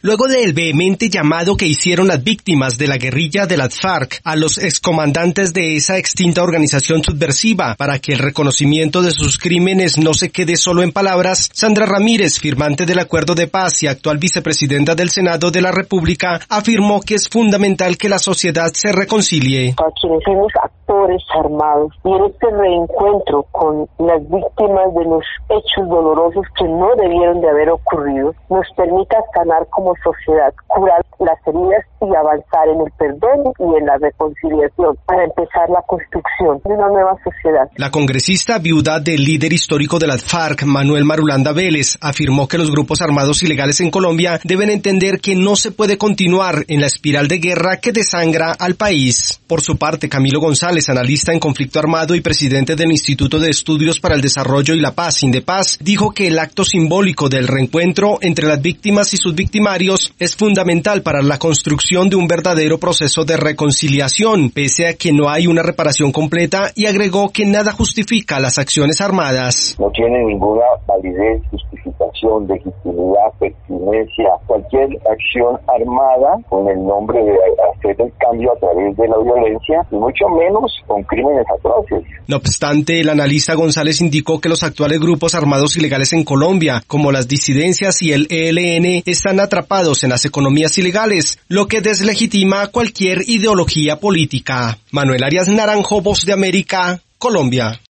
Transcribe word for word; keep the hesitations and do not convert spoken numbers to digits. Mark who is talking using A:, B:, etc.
A: Luego del vehemente llamado que hicieron las víctimas de la guerrilla de las FARC a los excomandantes de esa extinta organización subversiva para que el reconocimiento de sus crímenes no se quede solo en palabras, Sandra Ramírez, firmante del Acuerdo de Paz y actual vicepresidenta del Senado de la República, afirmó que es fundamental que la sociedad se reconcilie.
B: A quienes fuimos actores armados y en este reencuentro con las víctimas de los hechos dolorosos que no debieron de haber ocurrido, nos permita sanar como sociedad, curar las heridas y avanzar en el perdón y en la reconciliación para empezar la construcción de una nueva sociedad.
A: La congresista viuda del líder histórico de las FARC, Manuel Marulanda Vélez, afirmó que los grupos armados ilegales en Colombia deben entender que no se puede continuar en la espiral de guerra que desangra al país. Por su parte, Camilo González, analista en conflicto armado y presidente del Instituto de Estudios para el Desarrollo y la Paz, INDEPAZ, dijo que el acto simbólico del reencuentro entre las víctimas y sus victimarios es fundamental para la construcción de un verdadero proceso de reconciliación, pese a que no hay una reparación completa, y agregó que nada justifica las acciones armadas.
C: No tiene ninguna validez, justificación, legitimidad, pertinencia, cualquier acción armada con el nombre de hacer el cambio a través de la violencia, y mucho menos con crímenes atroces.
A: No obstante, el analista González indicó que los actuales grupos armados ilegales en Colombia, como las disidencias y el E L N, están atrapados en las economías ilegales, lo que deslegitima cualquier ideología política. Manuel Arias Naranjo, Voz de América, Colombia.